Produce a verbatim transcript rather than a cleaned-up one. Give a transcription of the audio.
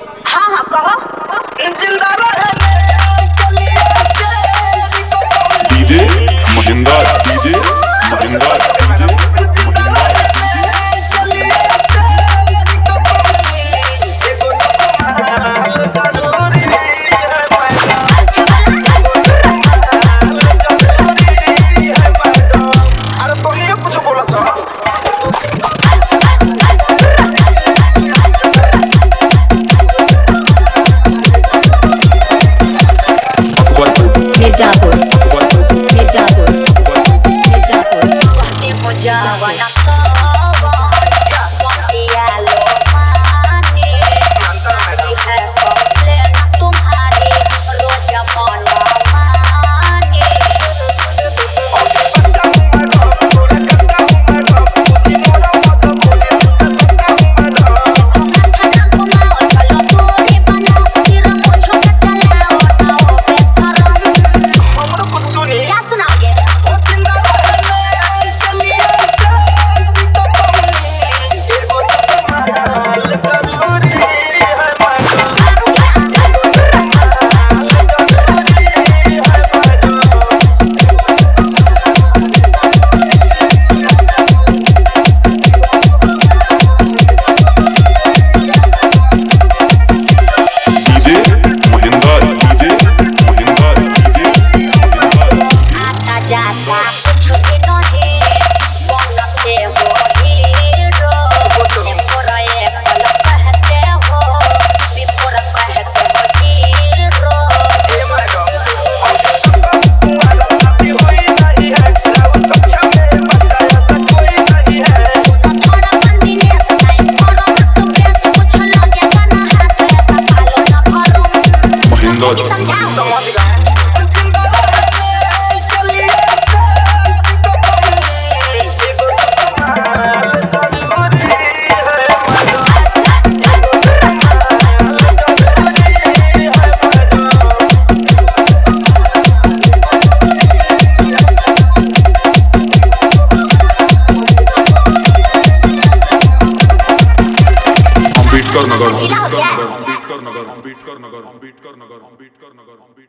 हाँ हाँ कहो। जिंदा रहने DJ Mahendra DJ Mahendra DJ Mirzapur Mirzapur Mirzapur मुझावना कावा दिया लो पानी है लेना तुम्हारी रोज मनमानी क्या सुनाओगे? जाता कुछ भी नहीं मन से हो हीरो विपुरा एक पल कहते हो विपुरा कहते हो हीरो थोड़ा बंदी ने नहीं करो मत बेस कुछ लगे गाना हाथ से पालो न भरो समझाओ अम्बेडकर नगर अम्बेडकर नगर अम्बेडकर नगर अम्बेडकर नगर अम्बेडकर नगर अम्बेडकर नगर